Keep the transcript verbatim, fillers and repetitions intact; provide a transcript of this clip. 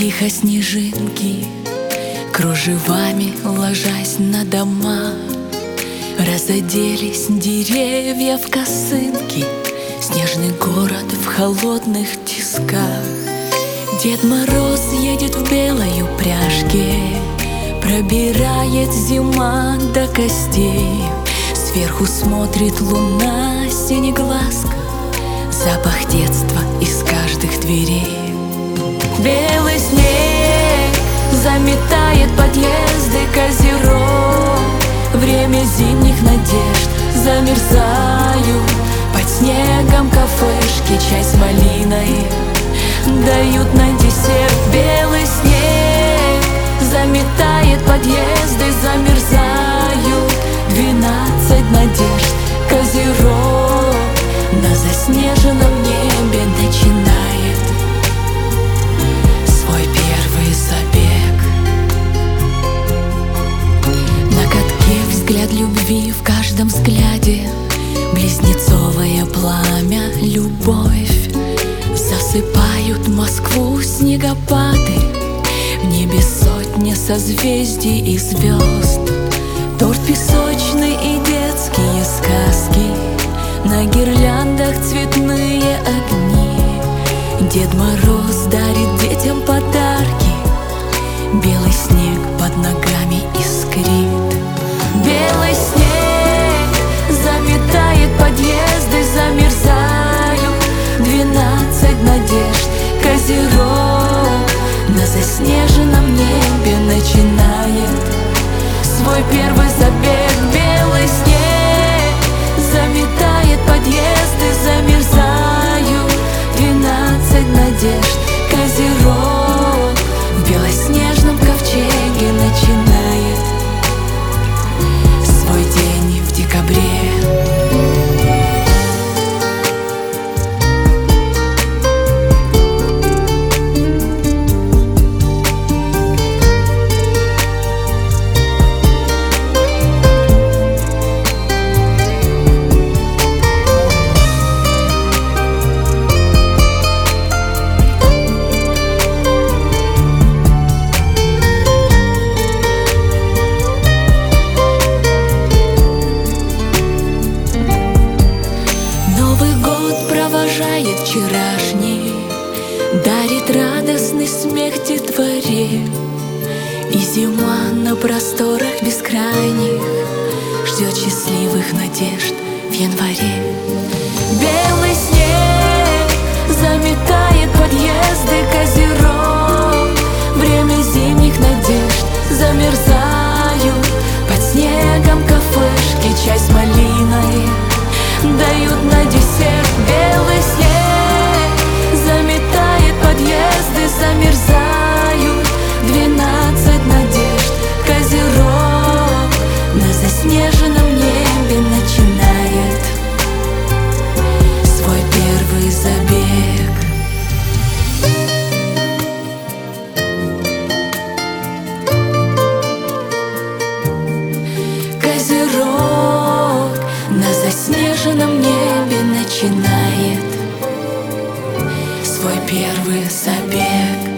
Тихо снежинки, кружевами ложась на дома, разоделись деревья в косынки, снежный город в холодных тисках. Дед Мороз едет в белой упряжке, пробирает зима до костей. Сверху смотрит луна синеглазка, запах детства из каждых дверей. Белый снег заметает подъезды Козерог. Время зимних надежд, замерзаю под снегом кафешки, чай с малиной дают на десерт. Белый снег заметает подъезды, замерзаю двенадцать надежд Козерог. На заснеженном небе начинает свой первый забег. На катке взгляд любви, в каждом взгляде близнецовое пламя, любовь. Засыпают Москву снегопады, в небе сотни созвездий и звезд. Торт песочный и детские сказки, на гирляндах цветные огни. Дед Мороз дарит детям подарки, белый снег под ногами искрит. Белый снег заметает подъезды, замерзаю двенадцать надежд Козерог. На заснеженном небе начинает свой первый забег. Белый снег заметает подъезды, замерзаю двенадцать надежд Козерог. В белоснежном ковчеге начинает свой день в декабре. Провожает вчерашний, дарит радостный смех детворе. И зима на просторах бескрайних ждет счастливых надежд в январе. Белый снег заметает подъезды Козерог. Время зимних надежд, замерзаю под снегом кафешки, чай с малиной дают на десерт. Белый снег заметает подъезды, замерзаю двенадцать надежд Козерог. На заснеженном небе начинает свой первый забег. Козерог на заснеженном небе начинает свой первый забег.